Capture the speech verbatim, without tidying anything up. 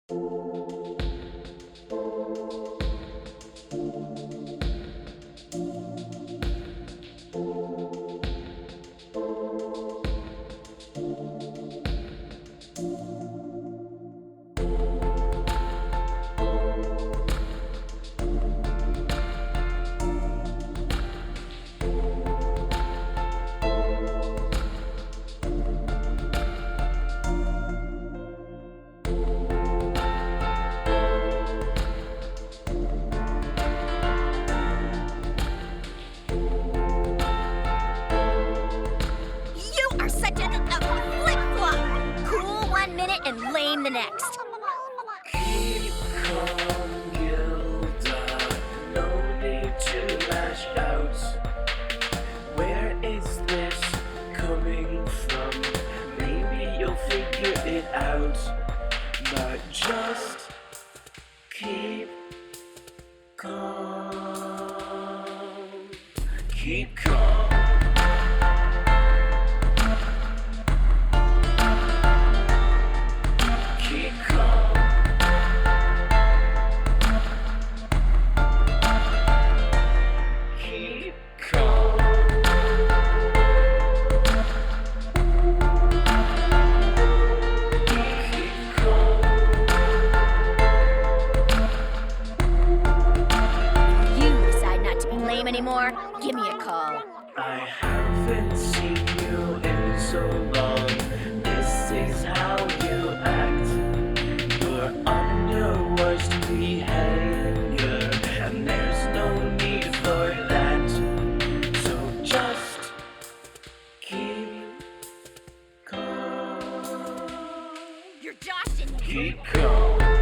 You are such a, a flip-flop! Cool one minute and lame the next. Keep calm, Gilda. No need to lash out. Where is this coming from? Maybe you'll figure it out. But just keep calm. Keep calm. Keep calm. Keep calm. Keep calm. You decide not to be lame anymore, give me a call. I haven't seen you in so long. This is how you act. You're under worst behavior, and there's no need for that. So just keep calm. You're Josh and Keep calm.